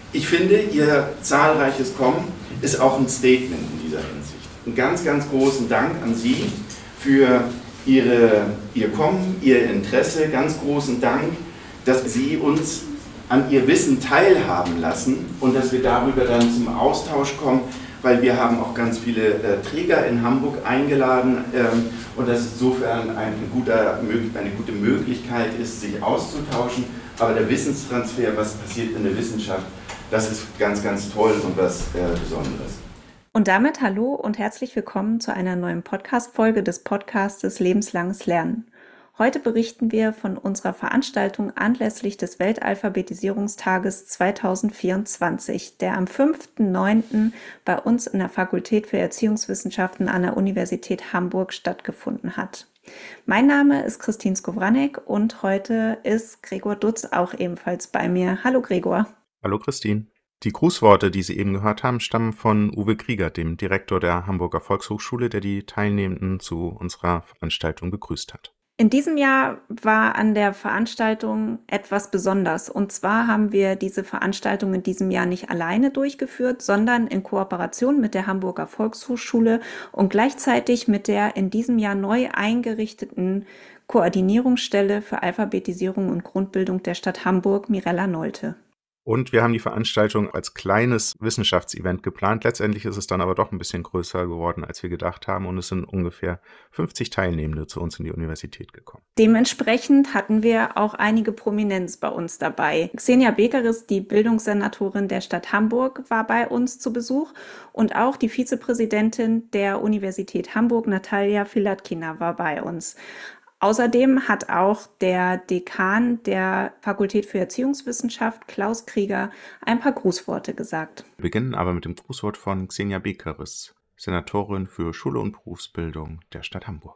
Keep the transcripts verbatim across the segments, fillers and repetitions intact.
Ich finde, Ihr zahlreiches Kommen ist auch ein Statement in dieser Hinsicht. Einen ganz, ganz großen Dank an Sie für Ihre, Ihr Kommen, Ihr Interesse. Ganz großen Dank, dass Sie uns an Ihr Wissen teilhaben lassen und dass wir darüber dann zum Austausch kommen, weil wir haben auch ganz viele äh, Träger in Hamburg eingeladen ähm, und das insofern ein guter, eine gute Möglichkeit ist, sich auszutauschen. Aber der Wissenstransfer, was passiert in der Wissenschaft, das ist ganz, ganz toll und was äh, Besonderes. Und damit hallo und herzlich willkommen zu einer neuen Podcast-Folge des Podcastes Lebenslanges Lernen. Heute berichten wir von unserer Veranstaltung anlässlich des Weltalphabetisierungstages zweitausendvierundzwanzig, der am fünften neunten bei uns in der Fakultät für Erziehungswissenschaften an der Universität Hamburg stattgefunden hat. Mein Name ist Christine Skowronek und heute ist Gregor Dutz auch ebenfalls bei mir. Hallo Gregor. Hallo Christine. Die Grußworte, die Sie eben gehört haben, stammen von Uwe Krieger, dem Direktor der Hamburger Volkshochschule, der die Teilnehmenden zu unserer Veranstaltung begrüßt hat. In diesem Jahr war an der Veranstaltung etwas besonders. Und zwar haben wir diese Veranstaltung in diesem Jahr nicht alleine durchgeführt, sondern in Kooperation mit der Hamburger Volkshochschule und gleichzeitig mit der in diesem Jahr neu eingerichteten Koordinierungsstelle für Alphabetisierung und Grundbildung der Stadt Hamburg, Mirella Nolte. Und wir haben die Veranstaltung als kleines Wissenschaftsevent geplant. Letztendlich ist es dann aber doch ein bisschen größer geworden, als wir gedacht haben. Und es sind ungefähr fünfzig Teilnehmende zu uns in die Universität gekommen. Dementsprechend hatten wir auch einige Prominenz bei uns dabei. Xenia Bekeris, die Bildungssenatorin der Stadt Hamburg, war bei uns zu Besuch. Und auch die Vizepräsidentin der Universität Hamburg, Natalia Filatkina, war bei uns. Außerdem hat auch der Dekan der Fakultät für Erziehungswissenschaft, Klaus Krieger, ein paar Grußworte gesagt. Wir beginnen aber mit dem Grußwort von Xenia Bekeris, Senatorin für Schule und Berufsbildung der Stadt Hamburg.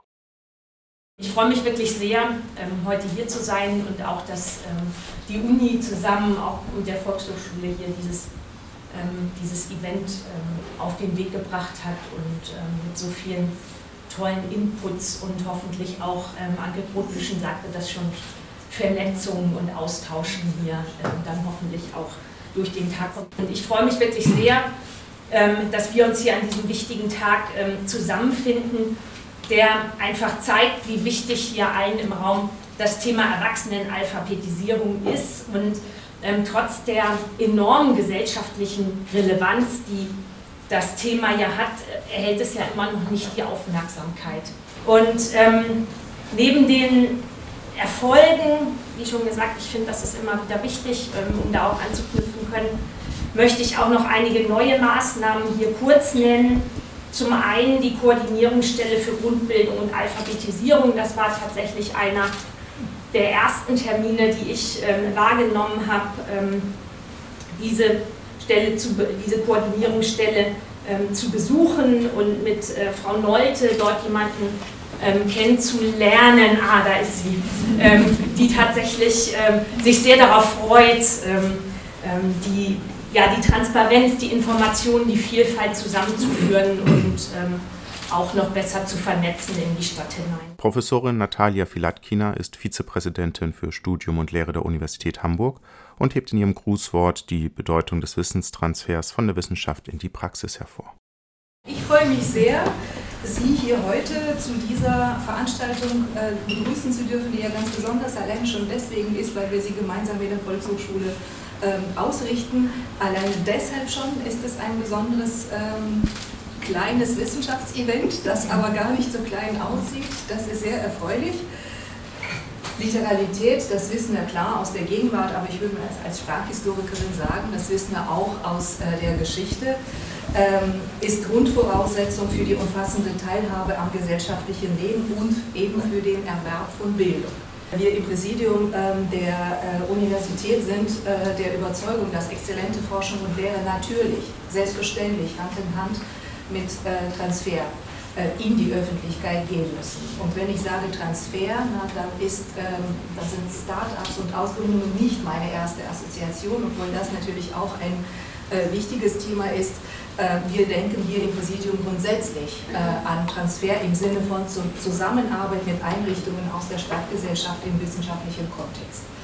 Ich freue mich wirklich sehr, ähm, heute hier zu sein und auch, dass ähm, die Uni zusammen auch mit der Volkshochschule hier dieses, ähm, dieses Event ähm, auf den Weg gebracht hat und ähm, mit so vielen tollen Inputs und hoffentlich auch, ähm, Anke Brotbüschen sagte das schon, Vernetzung und Austauschen hier ähm, dann hoffentlich auch durch den Tag. Und ich freue mich wirklich sehr, ähm, dass wir uns hier an diesem wichtigen Tag ähm, zusammenfinden, der einfach zeigt, wie wichtig hier allen im Raum das Thema Erwachsenenalphabetisierung ist und ähm, trotz der enormen gesellschaftlichen Relevanz, die das Thema ja hat, erhält es ja immer noch nicht die Aufmerksamkeit. Und ähm, neben den Erfolgen, wie schon gesagt, ich finde, das ist immer wieder wichtig, ähm, um da auch anzuknüpfen können, möchte ich auch noch einige neue Maßnahmen hier kurz nennen. Zum einen die Koordinierungsstelle für Grundbildung und Alphabetisierung. Das war tatsächlich einer der ersten Termine, die ich ähm, wahrgenommen habe, ähm, diese Stelle zu, diese Koordinierungsstelle ähm, zu besuchen und mit äh, Frau Nolte dort jemanden ähm, kennenzulernen, ah, da ist sie, ähm, die tatsächlich ähm, sich sehr darauf freut, ähm, ähm, die, ja, die Transparenz, die Informationen, die Vielfalt zusammenzuführen und ähm, auch noch besser zu vernetzen in die Stadt hinein. Professorin Natalia Filatkina ist Vizepräsidentin für Studium und Lehre der Universität Hamburg und hebt in ihrem Grußwort die Bedeutung des Wissenstransfers von der Wissenschaft in die Praxis hervor. Ich freue mich sehr, Sie hier heute zu dieser Veranstaltung äh, begrüßen zu dürfen, die ja ganz besonders allein schon deswegen ist, weil wir sie gemeinsam mit der Volkshochschule ähm, ausrichten. Allein deshalb schon ist es ein besonderes ähm, kleines Wissenschaftsevent, das aber gar nicht so klein aussieht. Das ist sehr erfreulich. Literalität, das wissen wir klar aus der Gegenwart, aber ich würde als, als Sprachhistorikerin sagen, das wissen wir auch aus äh, der Geschichte, ähm, ist Grundvoraussetzung für die umfassende Teilhabe am gesellschaftlichen Leben und eben für den Erwerb von Bildung. Wir im Präsidium ähm, der äh, Universität sind äh, der Überzeugung, dass exzellente Forschung und Lehre natürlich, selbstverständlich, Hand in Hand mit äh, Transfer äh, in die Öffentlichkeit gehen müssen. Und wenn ich sage Transfer, na, dann, ist, ähm, dann sind Start-ups und Ausgründungen nicht meine erste Assoziation, obwohl das natürlich auch ein äh, wichtiges Thema ist. Äh, wir denken hier im Präsidium grundsätzlich äh, an Transfer im Sinne von zu, Zusammenarbeit mit Einrichtungen aus der Stadtgesellschaft im wissenschaftlichen Kontext.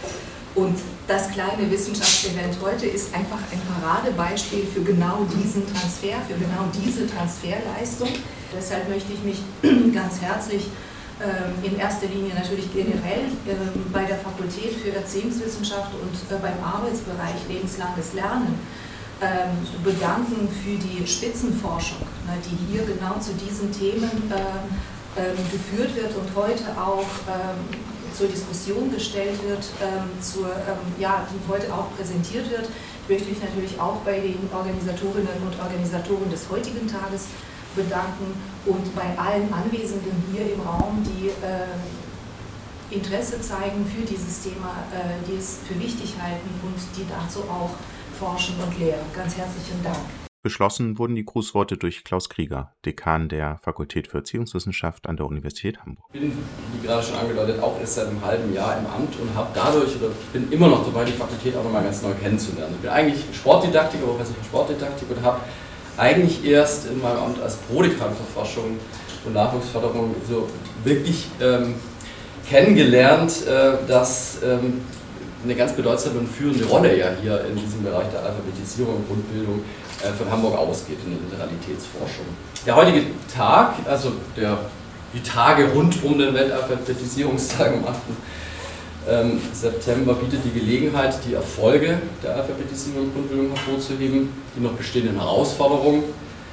Und das kleine Wissenschaftsevent heute ist einfach ein Paradebeispiel für genau diesen Transfer, für genau diese Transferleistung. Deshalb möchte ich mich ganz herzlich ähm, in erster Linie natürlich generell ähm, bei der Fakultät für Erziehungswissenschaft und äh, beim Arbeitsbereich lebenslanges Lernen ähm, bedanken für die Spitzenforschung, ne, die hier genau zu diesen Themen ähm, ähm, geführt wird und heute auch ähm, zur Diskussion gestellt wird, ähm, zur, ähm, ja, die heute auch präsentiert wird. Ich möchte mich natürlich auch bei den Organisatorinnen und Organisatoren des heutigen Tages bedanken und bei allen Anwesenden hier im Raum, die äh, Interesse zeigen für dieses Thema, äh, die es für wichtig halten und die dazu auch forschen und lehren. Ganz herzlichen Dank. Beschlossen wurden die Grußworte durch Klaus Krieger, Dekan der Fakultät für Erziehungswissenschaft an der Universität Hamburg. Ich bin, wie gerade schon angedeutet, auch erst seit einem halben Jahr im Amt und habe dadurch, oder bin immer noch dabei, die Fakultät auch nochmal ganz neu kennenzulernen. Ich bin eigentlich Sportdidaktiker, Professor für Sportdidaktik und habe eigentlich erst in meinem Amt als Prodekan für Forschung und Nachwuchsförderung so wirklich ähm, kennengelernt, äh, dass ähm, eine ganz bedeutsame und führende Rolle ja hier in diesem Bereich der Alphabetisierung und Grundbildung äh, von Hamburg ausgeht in der Literalitätsforschung. Der heutige Tag, also der, die Tage rund um den Weltalphabetisierungstag am achten September bietet die Gelegenheit, die Erfolge der Alphabetisierung und Grundbildung hervorzuheben, die noch bestehenden Herausforderungen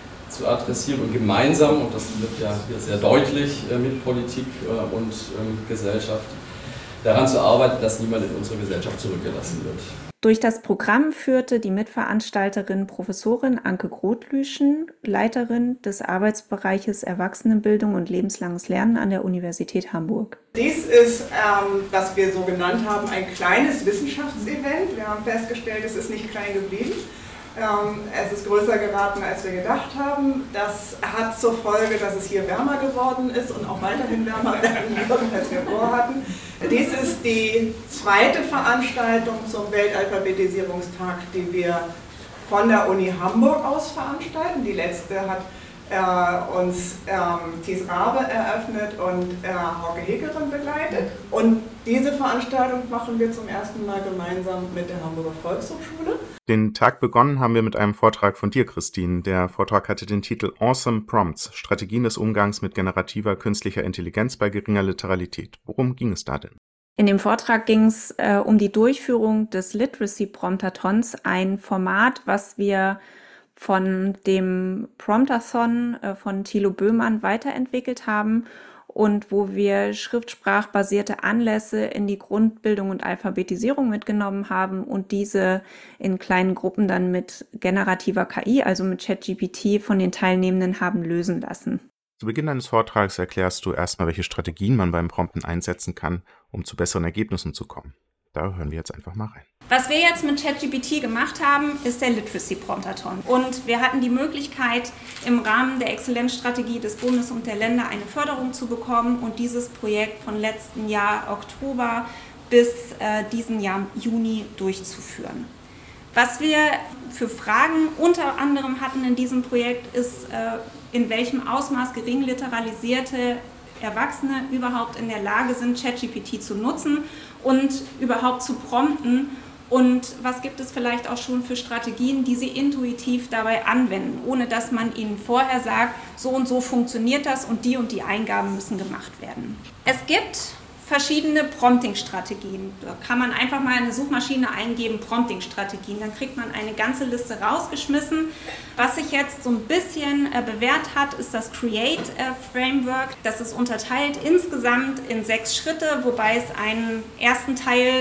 zu adressieren und gemeinsam, und das wird ja hier sehr deutlich mit Politik und Gesellschaft, daran zu arbeiten, dass niemand in unserer Gesellschaft zurückgelassen wird. Durch das Programm führte die Mitveranstalterin Professorin Anke Grotlüschen, Leiterin des Arbeitsbereiches Erwachsenenbildung und lebenslanges Lernen an der Universität Hamburg. Dies ist, ähm, was wir so genannt haben, ein kleines Wissenschaftsevent. Wir haben festgestellt, es ist nicht klein geblieben. Ähm, es ist größer geraten, als wir gedacht haben. Das hat zur Folge, dass es hier wärmer geworden ist und auch weiterhin wärmer werden wird, als wir vorhatten. Dies ist die zweite Veranstaltung zum Weltalphabetisierungstag, die wir von der Uni Hamburg aus veranstalten. Die letzte hat äh, uns ähm, Thies Rabe eröffnet und äh, Hauke Hegerin begleitet. Und diese Veranstaltung machen wir zum ersten Mal gemeinsam mit der Hamburger Volkshochschule. Den Tag begonnen haben wir mit einem Vortrag von dir, Christine. Der Vortrag hatte den Titel Awesome Prompts, Strategien des Umgangs mit generativer künstlicher Intelligenz bei geringer Literalität. Worum ging es da denn? In dem Vortrag ging es äh, um die Durchführung des Literacy Promptathons, ein Format, was wir von dem Promptathon äh, von Thilo Böhmann weiterentwickelt haben und wo wir schriftsprachbasierte Anlässe in die Grundbildung und Alphabetisierung mitgenommen haben und diese in kleinen Gruppen dann mit generativer K I, also mit ChatGPT, von den Teilnehmenden haben lösen lassen. Zu Beginn deines Vortrags erklärst du erstmal, welche Strategien man beim Prompten einsetzen kann, um zu besseren Ergebnissen zu kommen. Da hören wir jetzt einfach mal rein. Was wir jetzt mit ChatGPT gemacht haben, ist der Literacy Promptathon. Und wir hatten die Möglichkeit, im Rahmen der Exzellenzstrategie des Bundes und der Länder eine Förderung zu bekommen und dieses Projekt von letzten Jahr Oktober bis äh, diesen Jahr Juni durchzuführen. Was wir für Fragen unter anderem hatten in diesem Projekt ist, äh, in welchem Ausmaß gering literalisierte Erwachsene überhaupt in der Lage sind, ChatGPT zu nutzen und überhaupt zu prompten. Und was gibt es vielleicht auch schon für Strategien, die sie intuitiv dabei anwenden, ohne dass man ihnen vorher sagt, so und so funktioniert das und die und die Eingaben müssen gemacht werden. Es gibt verschiedene Prompting-Strategien. Da kann man einfach mal in eine Suchmaschine eingeben, Prompting-Strategien, dann kriegt man eine ganze Liste rausgeschmissen. Was sich jetzt so ein bisschen äh, bewährt hat, ist das Create-Framework. Das ist unterteilt insgesamt in sechs Schritte, wobei es einen ersten Teil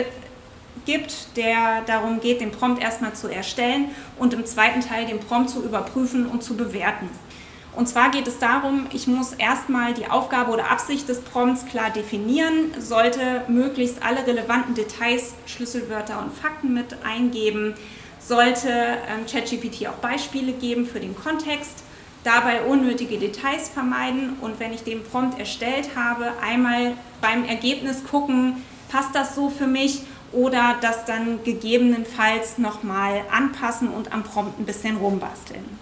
gibt, der darum geht, den Prompt erstmal zu erstellen und im zweiten Teil den Prompt zu überprüfen und zu bewerten. Und zwar geht es darum, ich muss erstmal die Aufgabe oder Absicht des Prompts klar definieren, sollte möglichst alle relevanten Details, Schlüsselwörter und Fakten mit eingeben, sollte ähm, ChatGPT auch Beispiele geben für den Kontext, dabei unnötige Details vermeiden und wenn ich den Prompt erstellt habe, einmal beim Ergebnis gucken, passt das so für mich oder das dann gegebenenfalls nochmal anpassen und am Prompt ein bisschen rumbasteln.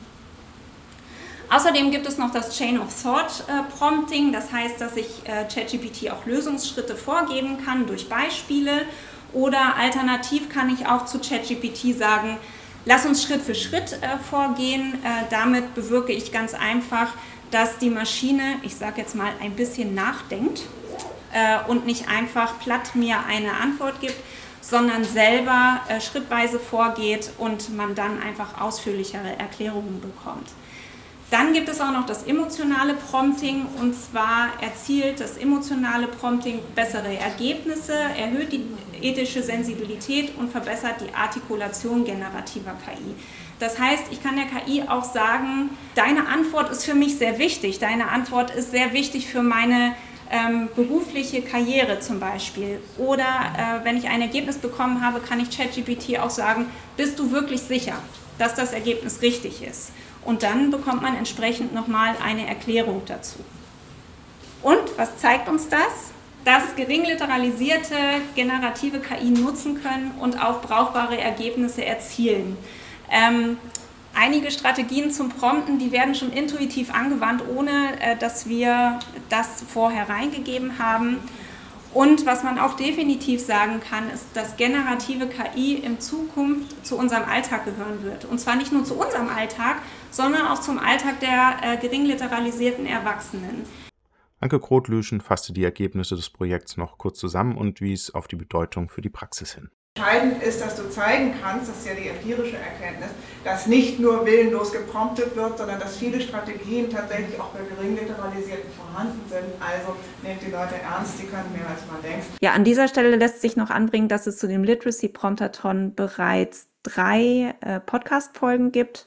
Außerdem gibt es noch das Chain of Thought äh, Prompting, das heißt, dass ich äh, ChatGPT auch Lösungsschritte vorgeben kann durch Beispiele Oder alternativ kann ich auch zu ChatGPT sagen, lass uns Schritt für Schritt äh, vorgehen. Äh, damit bewirke ich ganz einfach, dass die Maschine, ich sage jetzt mal, ein bisschen nachdenkt äh, und nicht einfach platt mir eine Antwort gibt, sondern selber äh, schrittweise vorgeht und man dann einfach ausführlichere Erklärungen bekommt. Dann gibt es auch noch das emotionale Prompting, und zwar erzielt das emotionale Prompting bessere Ergebnisse, erhöht die ethische Sensibilität und verbessert die Artikulation generativer K I. Das heißt, ich kann der K I auch sagen, deine Antwort ist für mich sehr wichtig, deine Antwort ist sehr wichtig für meine ähm, berufliche Karriere zum Beispiel. Oder äh, wenn ich ein Ergebnis bekommen habe, kann ich ChatGPT auch sagen, bist du wirklich sicher, dass das Ergebnis richtig ist? Und dann bekommt man entsprechend nochmal eine Erklärung dazu. Und was zeigt uns das? Dass geringliteralisierte generative K I nutzen können und auch brauchbare Ergebnisse erzielen. Ähm, einige Strategien zum Prompten, die werden schon intuitiv angewandt, ohne äh, dass wir das vorher reingegeben haben. Und was man auch definitiv sagen kann, ist, dass generative K I in Zukunft zu unserem Alltag gehören wird. Und zwar nicht nur zu unserem Alltag, sondern auch zum Alltag der äh, geringliteralisierten Erwachsenen. Anke Groth-Lüschen fasste die Ergebnisse des Projekts noch kurz zusammen und wies auf die Bedeutung für die Praxis hin. Entscheidend ist, dass du zeigen kannst, das ist ja die empirische Erkenntnis, dass nicht nur willenlos gepromptet wird, sondern dass viele Strategien tatsächlich auch bei Geringliteralisierten vorhanden sind. Also nehmt die Leute ernst, die können mehr als man denkt. Ja, an dieser Stelle lässt sich noch anbringen, dass es zu dem Literacy Promptathon bereits drei äh, Podcast-Folgen gibt.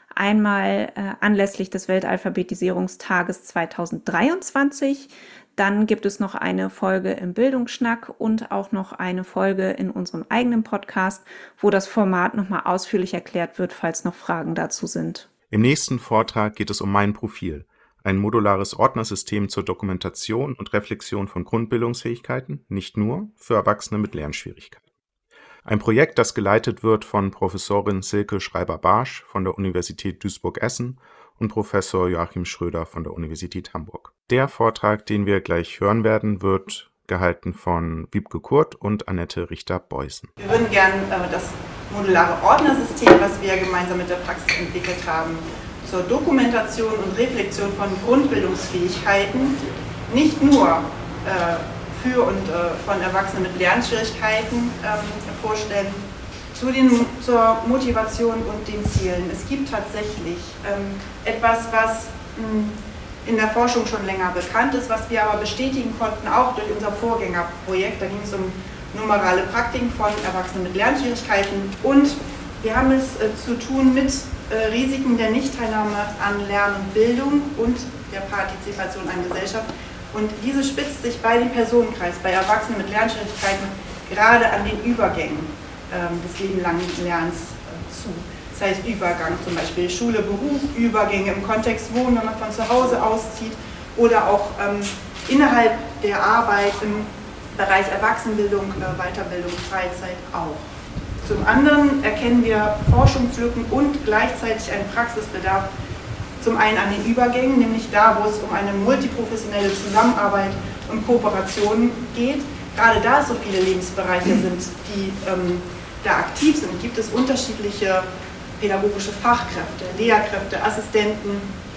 Einmal äh, anlässlich des Weltalphabetisierungstages zweitausenddreiundzwanzig. Dann gibt es noch eine Folge im Bildungsschnack und auch noch eine Folge in unserem eigenen Podcast, wo das Format nochmal ausführlich erklärt wird, falls noch Fragen dazu sind. Im nächsten Vortrag geht es um mein Profil, ein modulares Ordnersystem zur Dokumentation und Reflexion von Grundbildungsfähigkeiten, nicht nur für Erwachsene mit Lernschwierigkeiten. Ein Projekt, das geleitet wird von Professorin Silke Schreiber-Barsch von der Universität Duisburg-Essen und Professor Joachim Schröder von der Universität Hamburg. Der Vortrag, den wir gleich hören werden, wird gehalten von Wiebke Kurt und Annette Richter-Beußen. Wir würden gerne äh, das modulare Ordnersystem, was wir gemeinsam mit der Praxis entwickelt haben, zur Dokumentation und Reflexion von Grundbildungsfähigkeiten nicht nur äh, für und äh, von Erwachsenen mit Lernschwierigkeiten ähm, vorstellen, zu den, zur Motivation und den Zielen. Es gibt tatsächlich ähm, etwas, was mh, in der Forschung schon länger bekannt ist, was wir aber bestätigen konnten, auch durch unser Vorgängerprojekt. Da ging es um numerale Praktiken von Erwachsenen mit Lernschwierigkeiten. Und wir haben es äh, zu tun mit äh, Risiken der Nichtteilnahme an Lern und Bildung und der Partizipation an Gesellschaft. Und diese spitzt sich bei dem Personenkreis, bei Erwachsenen mit Lernschwierigkeiten, gerade an den Übergängen ähm, des lebenlangen Lernens äh, zu. Das heißt Übergang, zum Beispiel Schule, Beruf, Übergänge im Kontext Wohnen, wenn man von zu Hause auszieht, oder auch ähm, innerhalb der Arbeit im Bereich Erwachsenenbildung, äh, Weiterbildung, Freizeit auch. Zum anderen erkennen wir Forschungslücken und gleichzeitig einen Praxisbedarf, zum einen an den Übergängen, nämlich da, wo es um eine multiprofessionelle Zusammenarbeit und Kooperation geht. Gerade da es so viele Lebensbereiche sind, die ähm, da aktiv sind, gibt es unterschiedliche pädagogische Fachkräfte, Lehrkräfte, Assistenten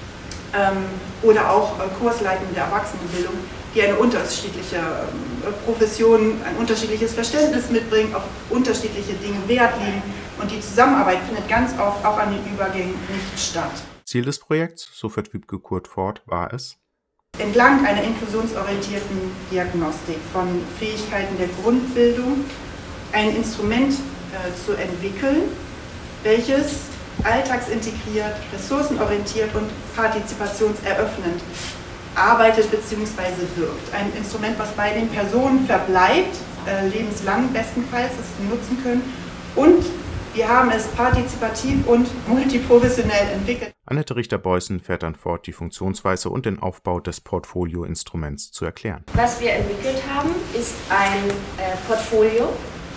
ähm, oder auch äh, Kursleitende der Erwachsenenbildung, die eine unterschiedliche äh, Profession, ein unterschiedliches Verständnis mitbringen, auf unterschiedliche Dinge Wert legen, und die Zusammenarbeit findet ganz oft auch an den Übergängen nicht statt. Ziel des Projekts, so führt Wiebke Kurt fort, war es, entlang einer inklusionsorientierten Diagnostik von Fähigkeiten der Grundbildung ein Instrument äh, zu entwickeln, welches alltagsintegriert, ressourcenorientiert und partizipationseröffnend arbeitet bzw. wirkt. Ein Instrument, was bei den Personen verbleibt, äh, lebenslang bestenfalls, das sie nutzen können, und wir haben es partizipativ und multiprofessionell entwickelt. Annette Richter-Beußen fährt dann fort, die Funktionsweise und den Aufbau des Portfolio-Instruments zu erklären. Was wir entwickelt haben, ist ein äh, Portfolio,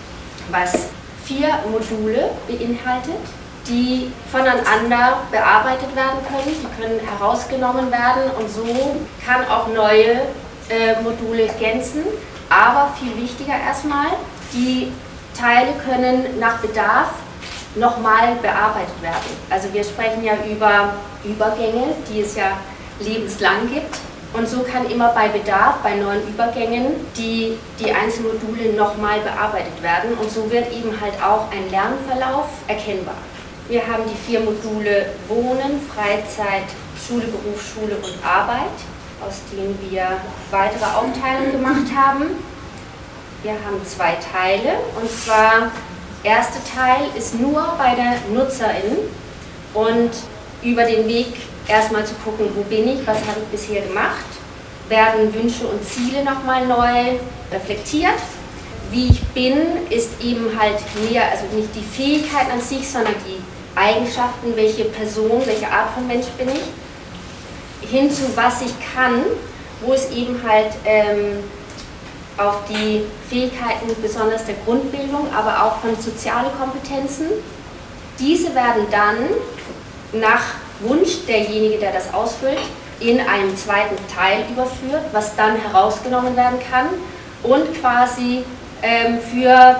was vier Module beinhaltet, die voneinander bearbeitet werden können, die können herausgenommen werden, und so kann auch neue äh, Module ergänzen. Aber viel wichtiger erstmal, die Teile können nach Bedarf nochmal bearbeitet werden. Also wir sprechen ja über Übergänge, die es ja lebenslang gibt. Und so kann immer bei Bedarf, bei neuen Übergängen, die, die einzelnen Module nochmal bearbeitet werden. Und so wird eben halt auch ein Lernverlauf erkennbar. Wir haben die vier Module Wohnen, Freizeit, Schule, Berufsschule und Arbeit, aus denen wir weitere Aufteilungen gemacht haben. Wir haben zwei Teile, und zwar der erste Teil ist nur bei der Nutzerin und über den Weg erstmal zu gucken, wo bin ich, was habe ich bisher gemacht, werden Wünsche und Ziele nochmal neu reflektiert. Wie ich bin, ist eben halt mehr, also nicht die Fähigkeiten an sich, sondern die Eigenschaften, welche Person, welche Art von Mensch bin ich, hin zu was ich kann, wo es eben halt ähm, auf die Fähigkeiten besonders der Grundbildung, aber auch von sozialen Kompetenzen. Diese werden dann nach Wunsch derjenige, der das ausfüllt, in einen zweiten Teil überführt, was dann herausgenommen werden kann und quasi ähm, für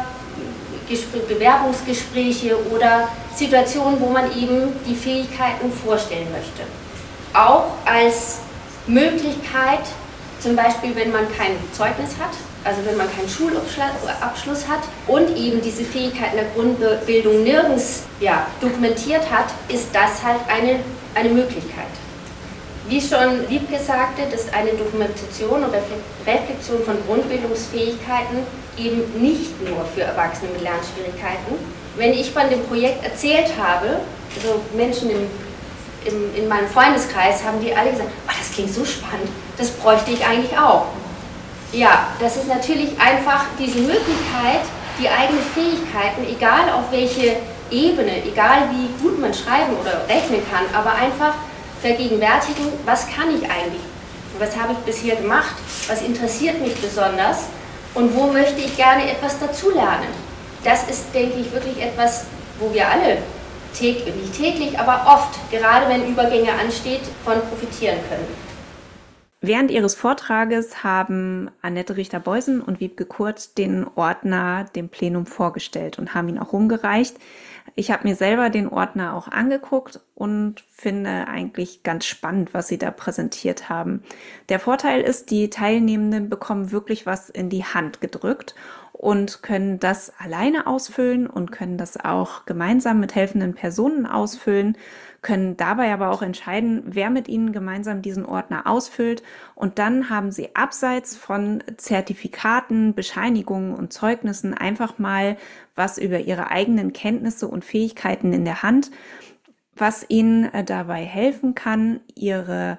Bewerbungsgespräche oder Situationen, wo man eben die Fähigkeiten vorstellen möchte. Auch als Möglichkeit, zum Beispiel wenn man kein Zeugnis hat, also wenn man keinen Schulabschluss hat und eben diese Fähigkeiten der Grundbildung nirgends ja, dokumentiert hat, ist das halt eine, eine Möglichkeit. Wie schon Wiebke sagte, dass eine Dokumentation oder Reflexion von Grundbildungsfähigkeiten eben nicht nur für Erwachsene mit Lernschwierigkeiten. Wenn ich von dem Projekt erzählt habe, also Menschen im, im, in meinem Freundeskreis, haben die alle gesagt, oh, das klingt so spannend, das bräuchte ich eigentlich auch. Ja, das ist natürlich einfach diese Möglichkeit, die eigenen Fähigkeiten, egal auf welche Ebene, egal wie gut man schreiben oder rechnen kann, aber einfach vergegenwärtigen, was kann ich eigentlich, was habe ich bisher gemacht, was interessiert mich besonders und wo möchte ich gerne etwas dazulernen. Das ist, denke ich, wirklich etwas, wo wir alle täglich, nicht täglich, aber oft, gerade wenn Übergänge ansteht, von profitieren können. Während ihres Vortrages haben Annette Richter-Beusen und Wiebke Kurt den Ordner dem Plenum vorgestellt und haben ihn auch rumgereicht. Ich habe mir selber den Ordner auch angeguckt und finde eigentlich ganz spannend, was sie da präsentiert haben. Der Vorteil ist, die Teilnehmenden bekommen wirklich was in die Hand gedrückt und können das alleine ausfüllen und können das auch gemeinsam mit helfenden Personen ausfüllen, können dabei aber auch entscheiden, wer mit ihnen gemeinsam diesen Ordner ausfüllt. Und dann haben sie abseits von Zertifikaten, Bescheinigungen und Zeugnissen einfach mal was über ihre eigenen Kenntnisse und Fähigkeiten in der Hand, was ihnen dabei helfen kann, ihre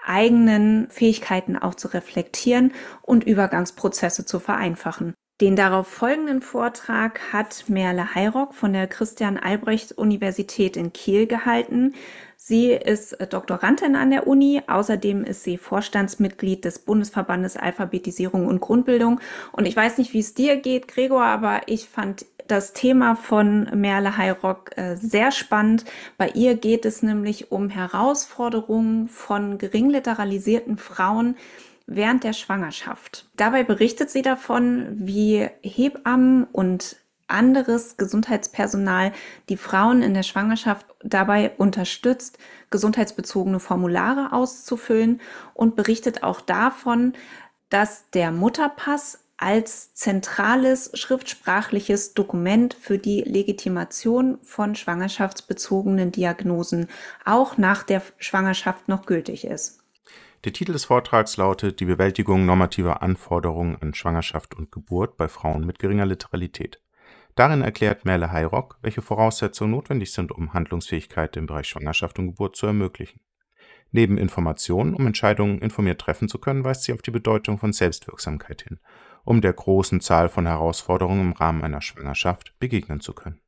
eigenen Fähigkeiten auch zu reflektieren und Übergangsprozesse zu vereinfachen. Den darauf folgenden Vortrag hat Merle Hayrock von der Christian-Albrechts-Universität in Kiel gehalten. Sie ist Doktorandin an der Uni, außerdem ist sie Vorstandsmitglied des Bundesverbandes Alphabetisierung und Grundbildung. Und ich weiß nicht, wie es dir geht, Gregor, aber ich fand das Thema von Merle Hayrock äh, sehr spannend. Bei ihr geht es nämlich um Herausforderungen von geringliteralisierten Frauen während der Schwangerschaft. Dabei berichtet sie davon, wie Hebammen und anderes Gesundheitspersonal die Frauen in der Schwangerschaft dabei unterstützt, gesundheitsbezogene Formulare auszufüllen und berichtet auch davon, dass der Mutterpass als zentrales schriftsprachliches Dokument für die Legitimation von schwangerschaftsbezogenen Diagnosen auch nach der Schwangerschaft noch gültig ist. Der Titel des Vortrags lautet: Die Bewältigung normativer Anforderungen an Schwangerschaft und Geburt bei Frauen mit geringer Literalität. Darin erklärt Merle Hayrock, welche Voraussetzungen notwendig sind, um Handlungsfähigkeit im Bereich Schwangerschaft und Geburt zu ermöglichen. Neben Informationen, um Entscheidungen informiert treffen zu können, weist sie auf die Bedeutung von Selbstwirksamkeit hin, um der großen Zahl von Herausforderungen im Rahmen einer Schwangerschaft begegnen zu können.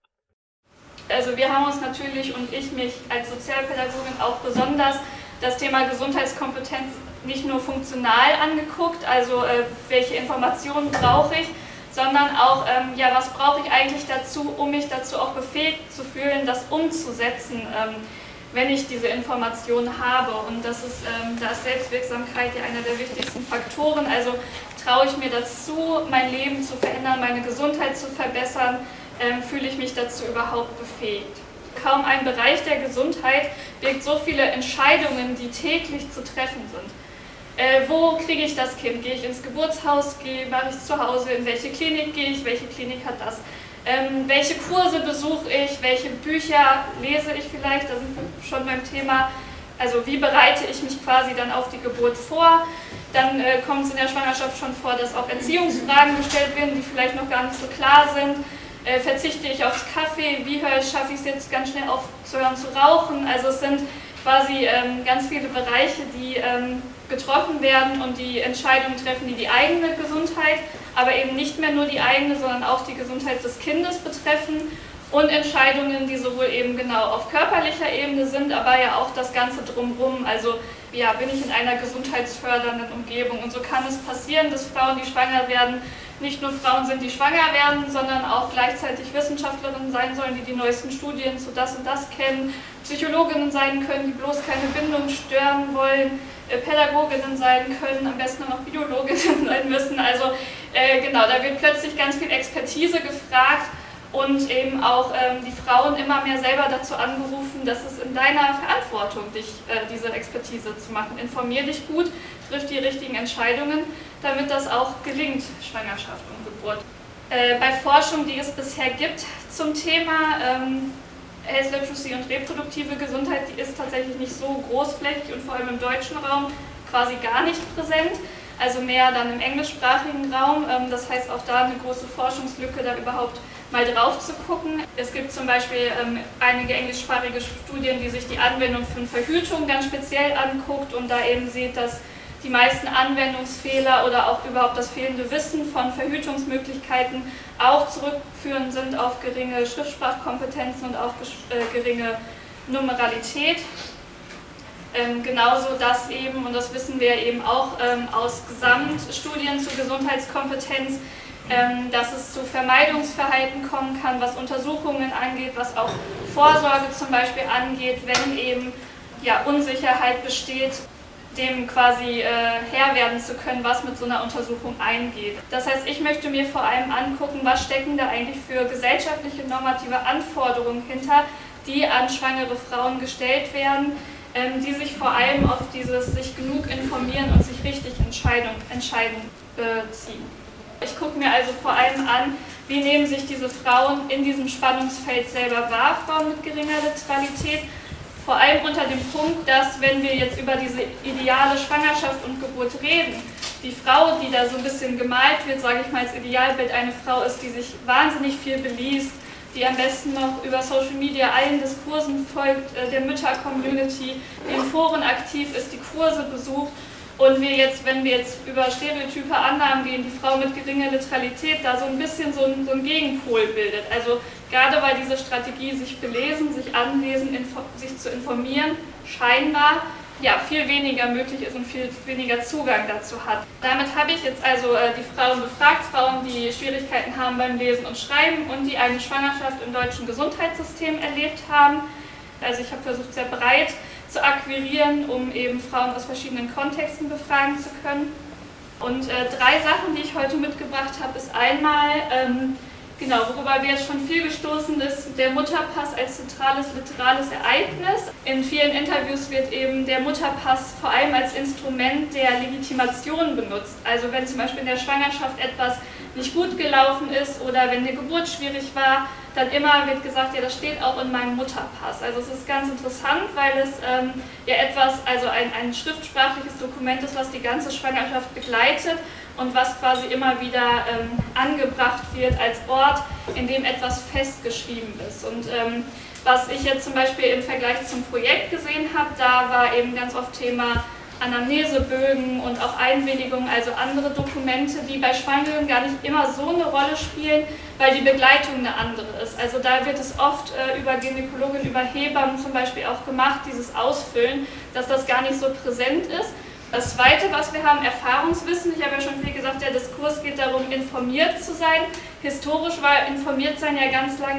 Also wir haben uns natürlich und ich mich als Sozialpädagogin auch besonders das Thema Gesundheitskompetenz nicht nur funktional angeguckt, also äh, welche Informationen brauche ich, sondern auch, ähm, ja, was brauche ich eigentlich dazu, um mich dazu auch befähigt zu fühlen, das umzusetzen. Ähm, wenn ich diese Informationen habe. Und das ist, ähm, da ist Selbstwirksamkeit ja einer der wichtigsten Faktoren. Also traue ich mir dazu, mein Leben zu verändern, meine Gesundheit zu verbessern, ähm, fühle ich mich dazu überhaupt befähigt. Kaum ein Bereich der Gesundheit birgt so viele Entscheidungen, die täglich zu treffen sind. Äh, wo kriege ich das Kind? Gehe ich ins Geburtshaus? Gehe, mache ich es zu Hause? In welche Klinik gehe ich? Welche Klinik hat das? Ähm, welche Kurse besuche ich? Welche Bücher lese ich vielleicht? Da sind wir schon beim Thema. Also wie bereite ich mich quasi dann auf die Geburt vor? Dann äh, kommt es in der Schwangerschaft schon vor, dass auch Erziehungsfragen gestellt werden, die vielleicht noch gar nicht so klar sind. Äh, verzichte ich aufs Kaffee? Wie höre ich, schaffe ich es jetzt ganz schnell aufzuhören zu rauchen? Also es sind quasi ähm, ganz viele Bereiche, die ähm, getroffen werden und die Entscheidungen treffen, die die eigene Gesundheit, aber eben nicht mehr nur die eigene, sondern auch die Gesundheit des Kindes betreffen und Entscheidungen, die sowohl eben genau auf körperlicher Ebene sind, aber ja auch das Ganze drumherum, also ja, bin ich in einer gesundheitsfördernden Umgebung und so kann es passieren, dass Frauen, die schwanger werden, nicht nur Frauen sind, die schwanger werden, sondern auch gleichzeitig Wissenschaftlerinnen sein sollen, die die neuesten Studien zu das und das kennen, Psychologinnen sein können, die bloß keine Bindung stören wollen, äh, Pädagoginnen sein können, am besten auch Biologinnen sein müssen. Also äh, genau, da wird plötzlich ganz viel Expertise gefragt und eben auch ähm, die Frauen immer mehr selber dazu angerufen, dass es in deiner Verantwortung dich äh, diese Expertise zu machen. Informier dich gut, triff die richtigen Entscheidungen, damit das auch gelingt, Schwangerschaft und Geburt. Äh, bei Forschung, die es bisher gibt zum Thema ähm, Health Literacy und reproduktive Gesundheit, die ist tatsächlich nicht so großflächig und vor allem im deutschen Raum quasi gar nicht präsent. Also mehr dann im englischsprachigen Raum. Ähm, das heißt auch da eine große Forschungslücke, da überhaupt mal drauf zu gucken. Es gibt zum Beispiel ähm, einige englischsprachige Studien, die sich die Anwendung von Verhütung ganz speziell anguckt und da eben sieht, dass die meisten Anwendungsfehler oder auch überhaupt das fehlende Wissen von Verhütungsmöglichkeiten auch zurückführen sind auf geringe Schriftsprachkompetenzen und auch äh, geringe Numeralität. Ähm, genauso das eben, und das wissen wir eben auch ähm, aus Gesamtstudien zur Gesundheitskompetenz, ähm, dass es zu Vermeidungsverhalten kommen kann, was Untersuchungen angeht, was auch Vorsorge zum Beispiel angeht, wenn eben ja, Unsicherheit besteht, dem quasi äh, Herr werden zu können, was mit so einer Untersuchung eingeht. Das heißt, ich möchte mir vor allem angucken, was stecken da eigentlich für gesellschaftliche normative Anforderungen hinter, die an schwangere Frauen gestellt werden, ähm, die sich vor allem auf dieses sich genug informieren und sich richtig Entscheidung, entscheiden beziehen. Ich gucke mir also vor allem an, wie nehmen sich diese Frauen in diesem Spannungsfeld selber wahr, Frauen mit geringer Literalität. Vor allem unter dem Punkt, dass, wenn wir jetzt über diese ideale Schwangerschaft und Geburt reden, die Frau, die da so ein bisschen gemalt wird, sage ich mal als Idealbild, eine Frau ist, die sich wahnsinnig viel beliest, die am besten noch über Social Media allen Diskursen folgt, der Mütter-Community, die in Foren aktiv ist, die Kurse besucht. Und wir jetzt, wenn wir jetzt über stereotype Annahmen gehen, die Frau mit geringer Literalität da so ein bisschen so ein, so ein Gegenpol bildet. Also gerade weil diese Strategie, sich belesen, sich anlesen, sich zu informieren, scheinbar ja, viel weniger möglich ist und viel weniger Zugang dazu hat. Damit habe ich jetzt also äh, die Frauen befragt, Frauen, die Schwierigkeiten haben beim Lesen und Schreiben und die eine Schwangerschaft im deutschen Gesundheitssystem erlebt haben. Also ich habe versucht, sehr breit zu akquirieren, um eben Frauen aus verschiedenen Kontexten befragen zu können. Und äh, drei Sachen, die ich heute mitgebracht habe, ist einmal, ähm, genau, worüber wir jetzt schon viel gestoßen ist, der Mutterpass als zentrales literales Ereignis. In vielen Interviews wird eben der Mutterpass vor allem als Instrument der Legitimation benutzt. Also wenn zum Beispiel in der Schwangerschaft etwas nicht gut gelaufen ist oder wenn die Geburt schwierig war, dann immer wird gesagt, ja, das steht auch in meinem Mutterpass. Also es ist ganz interessant, weil es ähm, ja etwas, also ein, ein schriftsprachliches Dokument ist, was die ganze Schwangerschaft begleitet und was quasi immer wieder ähm, angebracht wird als Ort, in dem etwas festgeschrieben ist. Und ähm, was ich jetzt zum Beispiel im Vergleich zum Projekt gesehen habe, da war eben ganz oft Thema Anamnesebögen und auch Einwilligungen, also andere Dokumente, die bei Schwangeren gar nicht immer so eine Rolle spielen, weil die Begleitung eine andere ist. Also da wird es oft äh, über Gynäkologin, über Hebammen zum Beispiel auch gemacht, dieses Ausfüllen, dass das gar nicht so präsent ist. Das Zweite, was wir haben, Erfahrungswissen. Ich habe ja schon viel gesagt, der Diskurs geht darum, informiert zu sein. Historisch war informiert sein ja ganz lange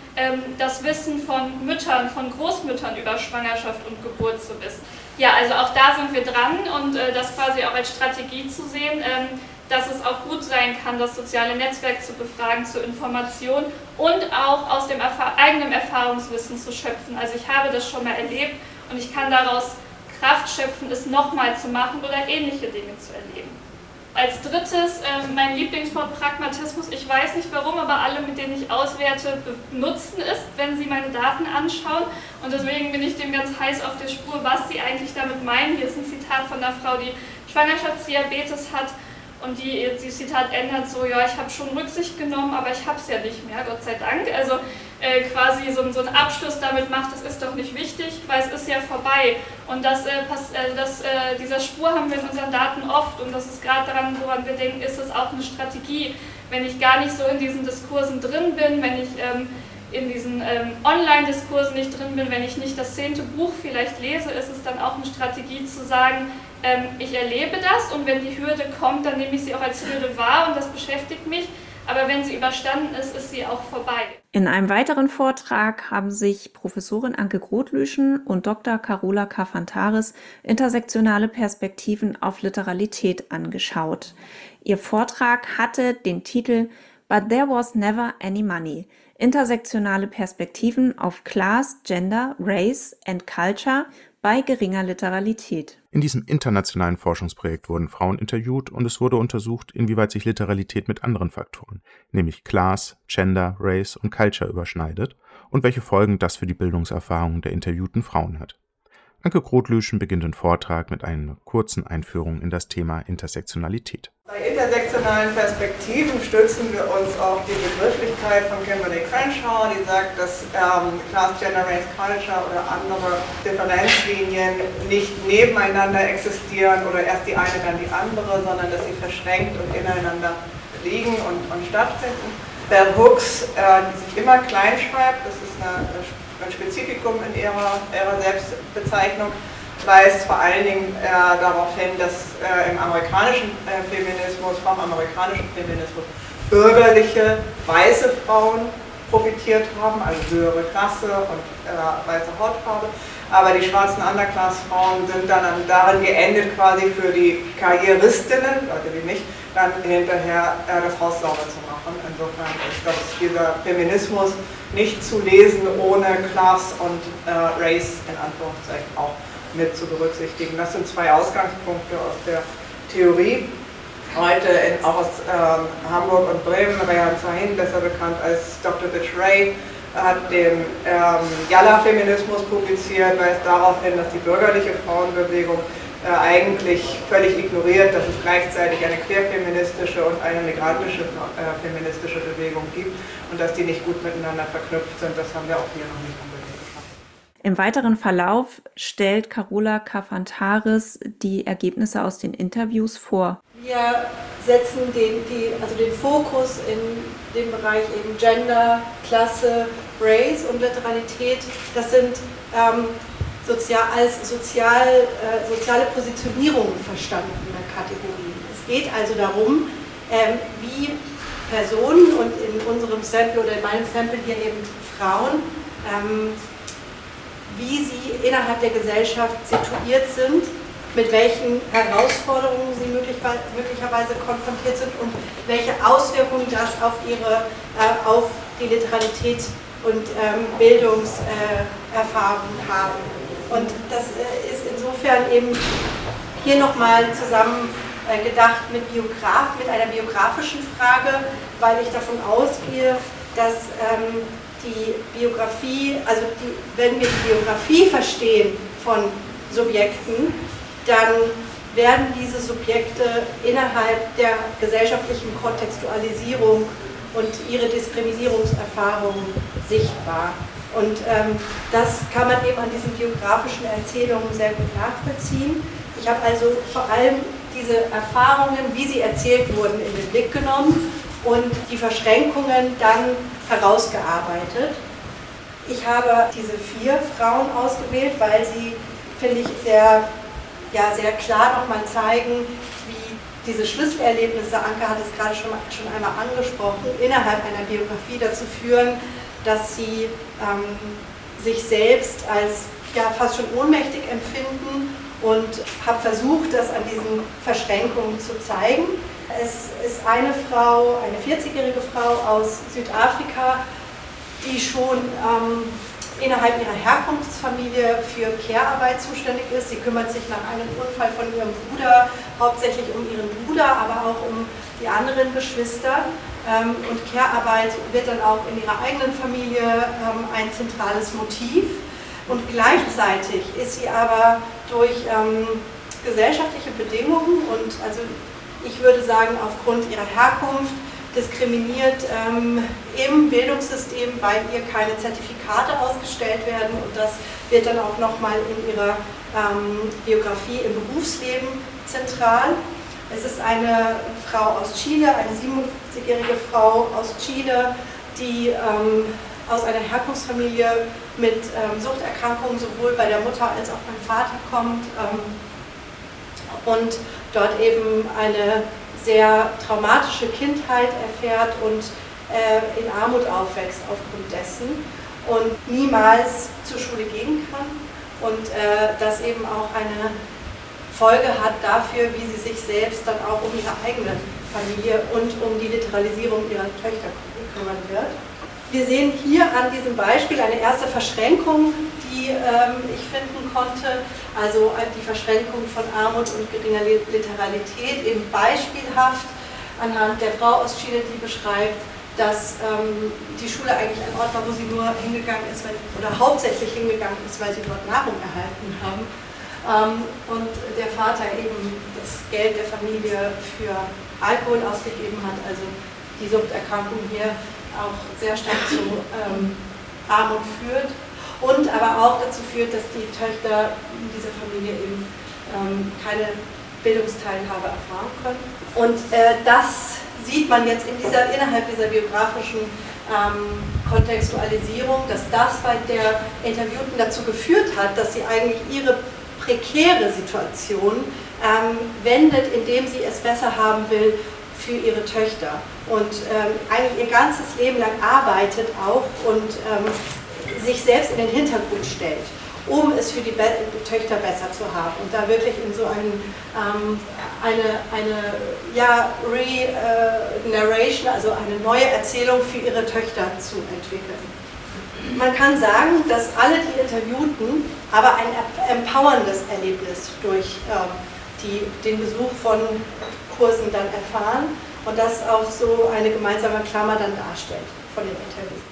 ähm, das Wissen von Müttern, von Großmüttern über Schwangerschaft und Geburt zu wissen. Ja, also auch da sind wir dran und äh, das quasi auch als Strategie zu sehen, ähm, dass es auch gut sein kann, das soziale Netzwerk zu befragen zur Information und auch aus dem Erfa- eigenen Erfahrungswissen zu schöpfen. Also ich habe das schon mal erlebt und ich kann daraus Kraft schöpfen, es nochmal zu machen oder ähnliche Dinge zu erleben. Als drittes, äh, mein Lieblingswort Pragmatismus. Ich weiß nicht warum, aber alle, mit denen ich auswerte, benutzen es, wenn sie meine Daten anschauen. Und deswegen bin ich dem ganz heiß auf der Spur, was sie eigentlich damit meinen. Hier ist ein Zitat von einer Frau, die Schwangerschaftsdiabetes hat. Und die, die Zitat ändert so, ja, ich habe schon Rücksicht genommen, aber ich habe es ja nicht mehr, Gott sei Dank. Also äh, quasi so, so einen Abschluss damit macht, das ist doch nicht wichtig, weil es ist ja vorbei. Und das, äh, pass, äh, das, äh, dieser Spur haben wir in unseren Daten oft und das ist gerade daran, woran wir denken, ist es auch eine Strategie. Wenn ich gar nicht so in diesen Diskursen drin bin, wenn ich ähm, in diesen ähm, Online-Diskursen nicht drin bin, wenn ich nicht das zehnte Buch vielleicht lese, ist es dann auch eine Strategie zu sagen, ähm, ich erlebe das und wenn die Hürde kommt, dann nehme ich sie auch als Hürde wahr und das beschäftigt mich, aber wenn sie überstanden ist, ist sie auch vorbei. In einem weiteren Vortrag haben sich Professorin Anke Grotlüschen und Doktor Carola Kafantaris intersektionale Perspektiven auf Literalität angeschaut. Ihr Vortrag hatte den Titel But There Was Never Any Money. Intersektionale Perspektiven auf Class, Gender, Race and Culture bei geringer Literalität. In diesem internationalen Forschungsprojekt wurden Frauen interviewt und es wurde untersucht, inwieweit sich Literalität mit anderen Faktoren, nämlich Class, Gender, Race und Culture überschneidet und welche Folgen das für die Bildungserfahrung der interviewten Frauen hat. Anke Grotlüschen beginnt den Vortrag mit einer kurzen Einführung in das Thema Intersektionalität. Bei intersektionalen Perspektiven stützen wir uns auf die Begrifflichkeit von Kimberly Crenshaw, die sagt, dass ähm, Class, Gender, Race, Culture oder andere Differenzlinien nicht nebeneinander existieren oder erst die eine, dann die andere, sondern dass sie verschränkt und ineinander liegen und, und stattfinden. Bell Hooks, äh, die sich immer klein schreibt, das ist eine, ein Spezifikum in ihrer, ihrer Selbstbezeichnung, weist vor allen Dingen äh, darauf hin, dass äh, im amerikanischen äh, Feminismus, vom amerikanischen Feminismus, bürgerliche, weiße Frauen profitiert haben, also höhere Klasse und äh, weiße Hautfarbe. Aber die schwarzen Underclass-Frauen sind dann darin geendet, quasi für die Karrieristinnen, Leute wie mich, dann hinterher äh, das Haus sauber zu machen. Insofern ist das, dieser Feminismus nicht zu lesen, ohne Class und äh, Race in Anführungszeichen auch mit zu berücksichtigen. Das sind zwei Ausgangspunkte aus der Theorie. Heute in, auch aus ähm, Hamburg und Bremen, Rehan Sahin, besser bekannt als Doktor Bitch Ray, hat den ähm, Yalla-Feminismus publiziert, weist darauf hin, dass die bürgerliche Frauenbewegung äh, eigentlich völlig ignoriert, dass es gleichzeitig eine queerfeministische und eine migrantische äh, feministische Bewegung gibt und dass die nicht gut miteinander verknüpft sind. Das haben wir auch hier noch nicht unbedingt. Im weiteren Verlauf stellt Carola Kafantaris die Ergebnisse aus den Interviews vor. Wir setzen den, die, also den Fokus in dem Bereich eben Gender, Klasse, Race und Literalität. Das sind ähm, sozial, als sozial, äh, soziale Positionierungen verstandene Kategorien. Es geht also darum, ähm, wie Personen und in unserem Sample oder in meinem Sample hier eben Frauen, ähm, wie sie innerhalb der Gesellschaft situiert sind, mit welchen Herausforderungen sie möglicherweise konfrontiert sind und welche Auswirkungen das auf ihre, äh, auf die Literalität und ähm, Bildungserfahrung äh, haben. Und das äh, ist insofern eben hier nochmal zusammen äh, gedacht mit Biograf, mit einer biografischen Frage, weil ich davon ausgehe, dass ähm, die Biografie, also die, wenn wir die Biografie verstehen von Subjekten, dann werden diese Subjekte innerhalb der gesellschaftlichen Kontextualisierung und ihre Diskriminierungserfahrungen sichtbar. Und ähm, das kann man eben an diesen biografischen Erzählungen sehr gut nachvollziehen. Ich habe also vor allem diese Erfahrungen, wie sie erzählt wurden, in den Blick genommen und die Verschränkungen dann herausgearbeitet. Ich habe diese vier Frauen ausgewählt, weil sie, finde ich, sehr, ja, sehr klar nochmal zeigen, wie diese Schlüsselerlebnisse, Anke hat es gerade schon, schon einmal angesprochen, innerhalb einer Biografie dazu führen, dass sie ähm, sich selbst als ja, fast schon ohnmächtig empfinden und habe versucht, das an diesen Verschränkungen zu zeigen. Es ist eine Frau, eine vierzigjährige Frau aus Südafrika, die schon ähm, innerhalb ihrer Herkunftsfamilie für Care-Arbeit zuständig ist. Sie kümmert sich nach einem Unfall von ihrem Bruder hauptsächlich um ihren Bruder, aber auch um die anderen Geschwister. Ähm, und Care-Arbeit wird dann auch in ihrer eigenen Familie ähm, ein zentrales Motiv. Und gleichzeitig ist sie aber durch ähm, gesellschaftliche Bedingungen und also ich würde sagen aufgrund ihrer Herkunft diskriminiert ähm, im Bildungssystem, weil ihr keine Zertifikate ausgestellt werden und das wird dann auch nochmal in ihrer ähm, Biografie im Berufsleben zentral. Es ist eine Frau aus Chile, eine siebenundfünfzigjährige Frau aus Chile, die ähm, aus einer Herkunftsfamilie mit ähm, Suchterkrankungen sowohl bei der Mutter als auch beim Vater kommt ähm, und dort eben eine sehr traumatische Kindheit erfährt und äh, in Armut aufwächst aufgrund dessen und niemals zur Schule gehen kann und äh, das eben auch eine Folge hat dafür, wie sie sich selbst dann auch um ihre eigene Familie und um die Literalisierung ihrer Töchter kümmern wird. Wir sehen hier an diesem Beispiel eine erste Verschränkung, die ähm, ich finden konnte, also die Verschränkung von Armut und geringer Literalität, eben beispielhaft anhand der Frau aus Chile, die beschreibt, dass ähm, die Schule eigentlich ein Ort war, wo sie nur hingegangen ist, weil, oder hauptsächlich hingegangen ist, weil sie dort Nahrung erhalten haben. Ähm, und der Vater eben das Geld der Familie für Alkohol ausgegeben hat, also die Suchterkrankung hier auch sehr stark zu ähm, Armut führt und aber auch dazu führt, dass die Töchter in dieser Familie eben ähm, keine Bildungsteilhabe erfahren können. Und äh, das sieht man jetzt in dieser, innerhalb dieser biografischen ähm, Kontextualisierung, dass das bei der Interviewten dazu geführt hat, dass sie eigentlich ihre prekäre Situation ähm, wendet, indem sie es besser haben will für ihre Töchter und ähm, eigentlich ihr ganzes Leben lang arbeitet auch und ähm, sich selbst in den Hintergrund stellt, um es für die Be Töchter besser zu haben und da wirklich in so einen, ähm, eine, eine ja, Re-Narration, also eine neue Erzählung für ihre Töchter zu entwickeln. Man kann sagen, dass alle die Interviewten aber ein empowerndes Erlebnis durch ähm, die den Besuch von Kursen dann erfahren und das auch so eine gemeinsame Klammer dann darstellt von den Interviews.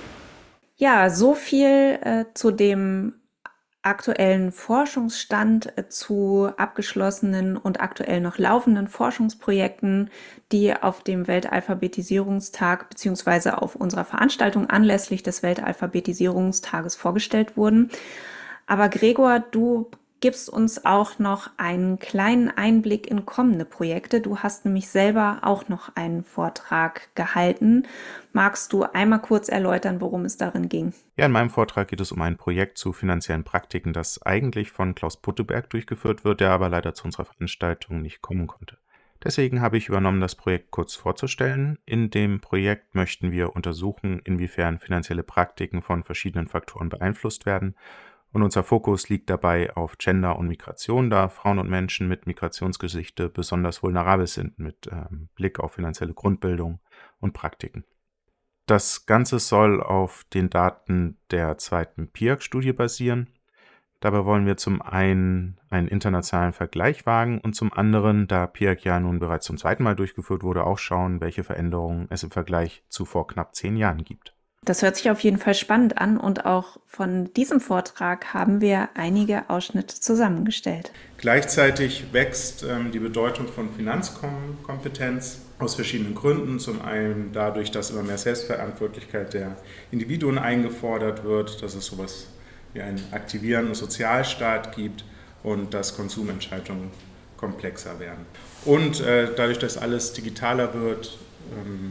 Ja, so viel äh, zu dem aktuellen Forschungsstand, äh, zu abgeschlossenen und aktuell noch laufenden Forschungsprojekten, die auf dem Weltalphabetisierungstag bzw. auf unserer Veranstaltung anlässlich des Weltalphabetisierungstages vorgestellt wurden. Aber Gregor, du gibst uns auch noch einen kleinen Einblick in kommende Projekte. Du hast nämlich selber auch noch einen Vortrag gehalten. Magst du einmal kurz erläutern, worum es darin ging? Ja, in meinem Vortrag geht es um ein Projekt zu finanziellen Praktiken, das eigentlich von Klaus Putteberg durchgeführt wird, der aber leider zu unserer Veranstaltung nicht kommen konnte. Deswegen habe ich übernommen, das Projekt kurz vorzustellen. In dem Projekt möchten wir untersuchen, inwiefern finanzielle Praktiken von verschiedenen Faktoren beeinflusst werden. Und unser Fokus liegt dabei auf Gender und Migration, da Frauen und Menschen mit Migrationsgeschichte besonders vulnerabel sind mit ähm, Blick auf finanzielle Grundbildung und Praktiken. Das Ganze soll auf den Daten der zweiten P I A C-Studie basieren. Dabei wollen wir zum einen einen internationalen Vergleich wagen und zum anderen, da P I A C ja nun bereits zum zweiten Mal durchgeführt wurde, auch schauen, welche Veränderungen es im Vergleich zu vor knapp zehn Jahren gibt. Das hört sich auf jeden Fall spannend an und auch von diesem Vortrag haben wir einige Ausschnitte zusammengestellt. Gleichzeitig wächst ähm, die Bedeutung von Finanzkompetenz aus verschiedenen Gründen. Zum einen dadurch, dass immer mehr Selbstverantwortlichkeit der Individuen eingefordert wird, dass es sowas wie einen aktivierenden Sozialstaat gibt und dass Konsumentscheidungen komplexer werden. Und äh, dadurch, dass alles digitaler wird, ähm,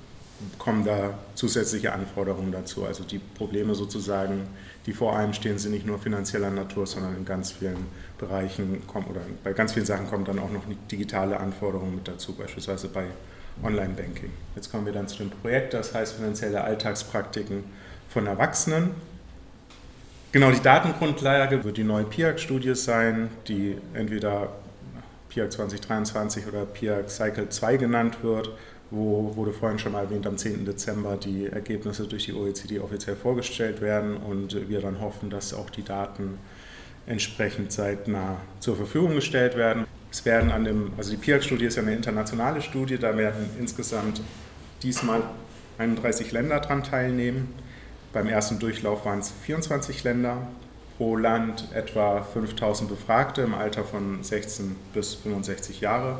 kommen da zusätzliche Anforderungen dazu. Also die Probleme sozusagen, die vor einem stehen, sind nicht nur finanzieller Natur, sondern in ganz vielen Bereichen kommen oder bei ganz vielen Sachen kommen dann auch noch digitale Anforderungen mit dazu, beispielsweise bei Online-Banking. Jetzt kommen wir dann zu dem Projekt, das heißt finanzielle Alltagspraktiken von Erwachsenen. Genau, die Datengrundlage wird die neue P I A C-Studie sein, die entweder P I A C zwanzig dreiundzwanzig oder P I A C Cycle zwei genannt wird, wo, wurde vorhin schon mal erwähnt, am zehnten Dezember die Ergebnisse durch die O E C D offiziell vorgestellt werden und wir dann hoffen, dass auch die Daten entsprechend zeitnah zur Verfügung gestellt werden. Es werden an dem, also die P I A C-Studie ist ja eine internationale Studie, da werden insgesamt diesmal einunddreißig Länder daran teilnehmen. Beim ersten Durchlauf waren es vierundzwanzig Länder, pro Land etwa fünftausend Befragte im Alter von sechzehn bis fünfundsechzig Jahre.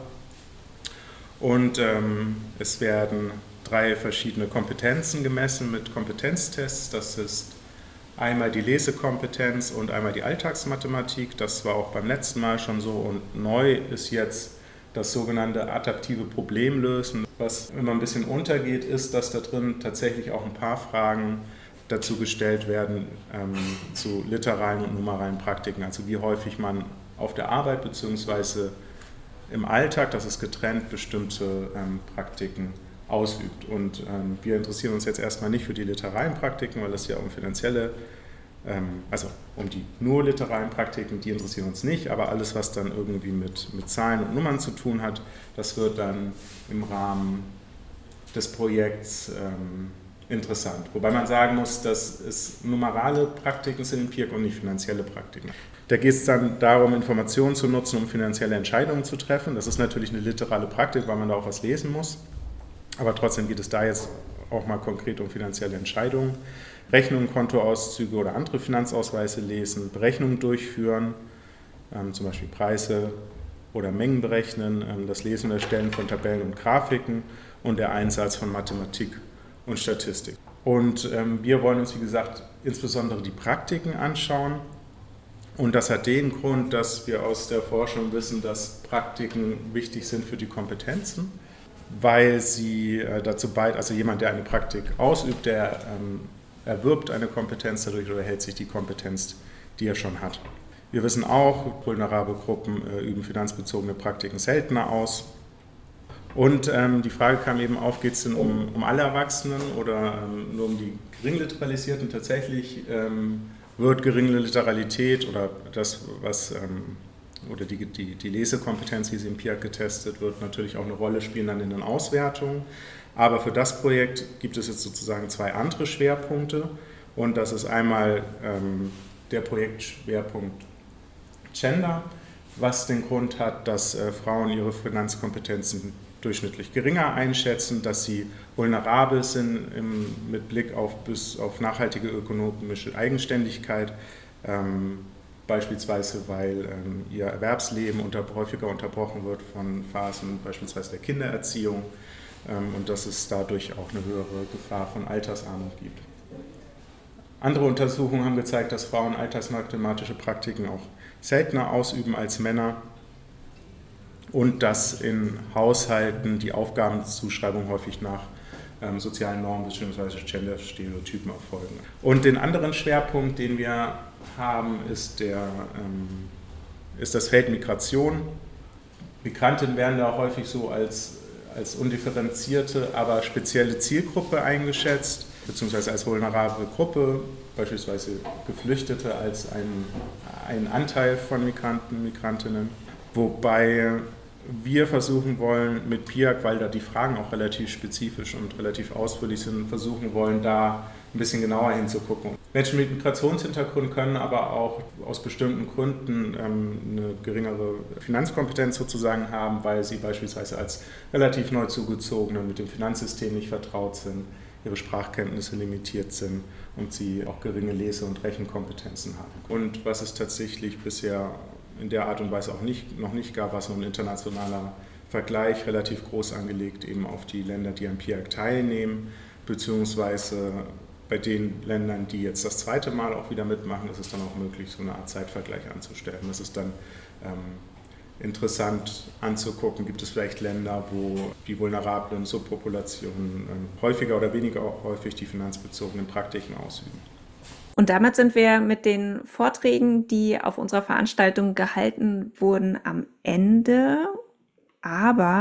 Und ähm, es werden drei verschiedene Kompetenzen gemessen mit Kompetenztests. Das ist einmal die Lesekompetenz und einmal die Alltagsmathematik. Das war auch beim letzten Mal schon so. Und neu ist jetzt das sogenannte adaptive Problemlösen. Was immer ein bisschen untergeht, ist, dass da drin tatsächlich auch ein paar Fragen dazu gestellt werden ähm, zu literalen und numeralen Praktiken. Also wie häufig man auf der Arbeit bzw. im Alltag, das ist getrennt, bestimmte ähm, Praktiken ausübt. Und ähm, wir interessieren uns jetzt erstmal nicht für die literalen Praktiken, weil das ja um finanzielle, ähm, also um die nur literalen Praktiken, die interessieren uns nicht, aber alles, was dann irgendwie mit, mit Zahlen und Nummern zu tun hat, das wird dann im Rahmen des Projekts ähm, interessant. Wobei man sagen muss, dass es numerale Praktiken sind in P I A C und nicht finanzielle Praktiken. Da geht es dann darum, Informationen zu nutzen, um finanzielle Entscheidungen zu treffen. Das ist natürlich eine literale Praktik, weil man da auch was lesen muss. Aber trotzdem geht es da jetzt auch mal konkret um finanzielle Entscheidungen. Rechnungen, Kontoauszüge oder andere Finanzausweise lesen, Berechnungen durchführen, ähm, zum Beispiel Preise oder Mengen berechnen, ähm, das Lesen und Erstellen von Tabellen und Grafiken und der Einsatz von Mathematik und Statistik. Und ähm, wir wollen uns, wie gesagt, insbesondere die Praktiken anschauen. Und das hat den Grund, dass wir aus der Forschung wissen, dass Praktiken wichtig sind für die Kompetenzen, weil sie äh, dazu beiträgt, also jemand, der eine Praktik ausübt, der ähm, erwirbt eine Kompetenz dadurch oder hält sich die Kompetenz, die er schon hat. Wir wissen auch, vulnerable Gruppen äh, üben finanzbezogene Praktiken seltener aus. Und ähm, die Frage kam eben auf, geht es denn um, um alle Erwachsenen oder ähm, nur um die Geringliteralisierten? Tatsächlich ähm, wird geringe Literalität oder das, was ähm, oder die, die, die Lesekompetenz, wie sie im P I A C getestet wird, natürlich auch eine Rolle spielen dann in den Auswertungen. Aber für das Projekt gibt es jetzt sozusagen zwei andere Schwerpunkte. Und das ist einmal ähm, der Projektschwerpunkt Gender, was den Grund hat, dass äh, Frauen ihre Finanzkompetenzen durchschnittlich geringer einschätzen, dass sie vulnerabel sind im, mit Blick auf, bis auf nachhaltige ökonomische Eigenständigkeit, ähm, beispielsweise weil ähm, ihr Erwerbsleben unter, häufiger unterbrochen wird von Phasen beispielsweise der Kindererziehung ähm, und dass es dadurch auch eine höhere Gefahr von Altersarmut gibt. Andere Untersuchungen haben gezeigt, dass Frauen alltagsmathematische Praktiken auch seltener ausüben als Männer und dass in Haushalten die Aufgabenzuschreibung häufig nach ähm, sozialen Normen bzw. Gender-Stereotypen erfolgen. Und den anderen Schwerpunkt, den wir haben, ist, der, ähm, ist das Feld Migration. Migrantinnen werden da häufig so als, als undifferenzierte, aber spezielle Zielgruppe eingeschätzt, beziehungsweise als vulnerable Gruppe, beispielsweise Geflüchtete als ein, ein Anteil von Migranten, Migrantinnen. Wobei wir versuchen wollen mit P I A C, weil da die Fragen auch relativ spezifisch und relativ ausführlich sind, versuchen wollen, da ein bisschen genauer hinzugucken. Menschen mit Migrationshintergrund können aber auch aus bestimmten Gründen ähm, eine geringere Finanzkompetenz sozusagen haben, weil sie beispielsweise als relativ neu zugezogene mit dem Finanzsystem nicht vertraut sind, ihre Sprachkenntnisse limitiert sind und sie auch geringe Lese- und Rechenkompetenzen haben. Und was es tatsächlich bisher in der Art und Weise auch nicht, noch nicht gab, war so ein internationaler Vergleich, relativ groß angelegt eben auf die Länder, die am P I A C teilnehmen, beziehungsweise bei den Ländern, die jetzt das zweite Mal auch wieder mitmachen, ist es dann auch möglich, so eine Art Zeitvergleich anzustellen. Das ist dann ähm, interessant anzugucken, gibt es vielleicht Länder, wo die vulnerablen Subpopulationen ähm, häufiger oder weniger häufig die finanzbezogenen Praktiken ausüben. Und damit sind wir mit den Vorträgen, die auf unserer Veranstaltung gehalten wurden, am Ende. Aber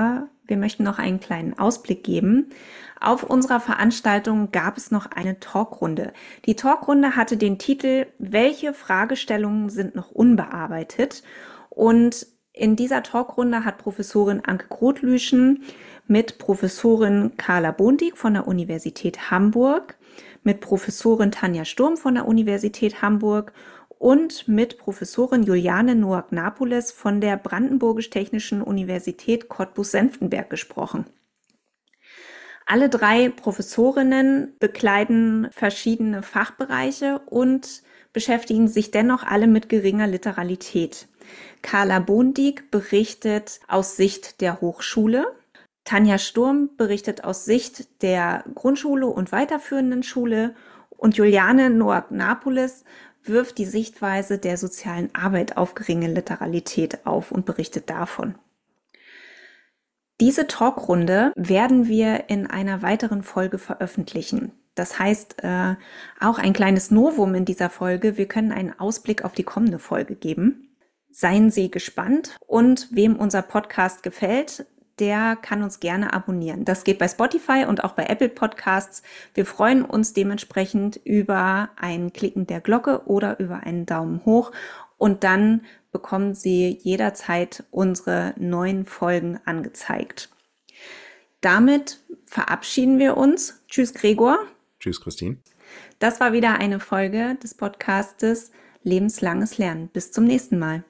wir möchten noch einen kleinen Ausblick geben. Auf unserer Veranstaltung gab es noch eine Talkrunde. Die Talkrunde hatte den Titel „Welche Fragestellungen sind noch unbearbeitet?" Und in dieser Talkrunde hat Professorin Anke Grotlüschen mit Professorin Carla Bondig von der Universität Hamburg, mit Professorin Tanja Sturm von der Universität Hamburg und mit Professorin Juliane Noack-Napoles von der Brandenburgisch-Technischen Universität Cottbus-Senftenberg gesprochen. Alle drei Professorinnen bekleiden verschiedene Fachbereiche und beschäftigen sich dennoch alle mit geringer Literalität. Carla Bondig berichtet aus Sicht der Hochschule, Tanja Sturm berichtet aus Sicht der Grundschule und weiterführenden Schule und Juliane Noack-Napoles wirft die Sichtweise der sozialen Arbeit auf geringe Literalität auf und berichtet davon. Diese Talkrunde werden wir in einer weiteren Folge veröffentlichen. Das heißt, äh, auch ein kleines Novum in dieser Folge. Wir können einen Ausblick auf die kommende Folge geben. Seien Sie gespannt und wem unser Podcast gefällt, der kann uns gerne abonnieren. Das geht bei Spotify und auch bei Apple Podcasts. Wir freuen uns dementsprechend über ein Klicken der Glocke oder über einen Daumen hoch und dann bekommen Sie jederzeit unsere neuen Folgen angezeigt. Damit verabschieden wir uns. Tschüss Gregor. Tschüss Christine. Das war wieder eine Folge des Podcastes Lebenslanges Lernen. Bis zum nächsten Mal.